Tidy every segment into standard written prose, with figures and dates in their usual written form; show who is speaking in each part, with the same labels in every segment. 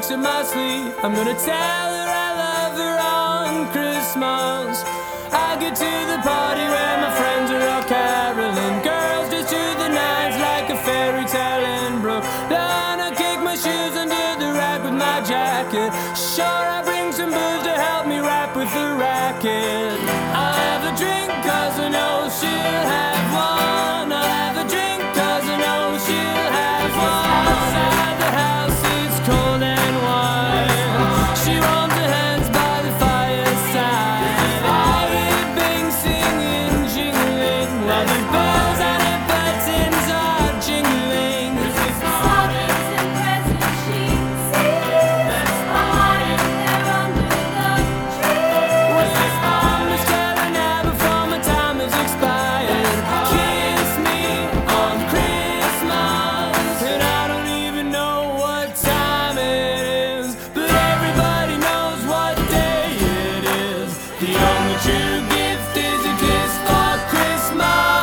Speaker 1: tricks in my sleeve. I'm gonna tell her I love her on Christmas. I get to the party where my friends are all caroling. Girls just to the nines like a fairy tale in Brooklyn. I kick my shoes under the rack with my jacket. Sure, I bring some booze to help me rap with the racket. I'll have a drink cause I know she'll have one. I'll have a drink cause I know she'll have one. Outside the house it's cold and warm. She wants her hands by the fireside. I hear Bing singing, jingling, while the bells and the buttons are jingling.
Speaker 2: Stockings and presents she sees, hiding there under the trees.
Speaker 1: I'm just telling her before my time has expired. Kiss me on Christmas, and I don't even know what time it is, but everybody knows what day it is. The only true gift is a kiss for Christmas.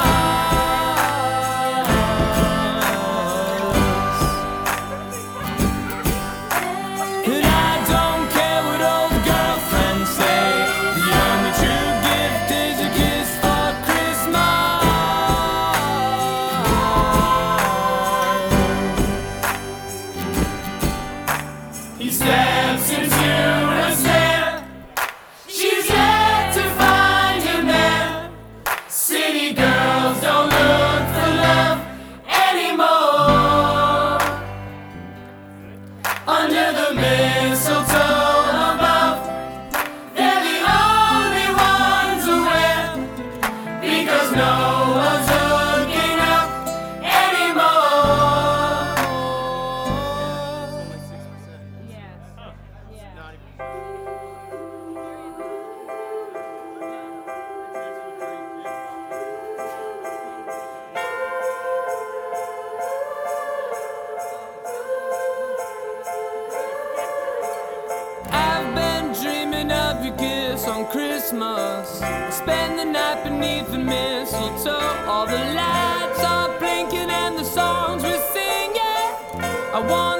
Speaker 1: And I don't care what old girlfriends say. The only true gift is a kiss for Christmas. He steps into a snare. She's yet to find him there. City girls don't look for love anymore. Under the mistletoe above, they're the only ones aware, because no one's looking up anymore. I've been dreaming of your kiss on Christmas. Spend the night beneath the mistletoe. All the lights are blinking and the songs we're singing. I want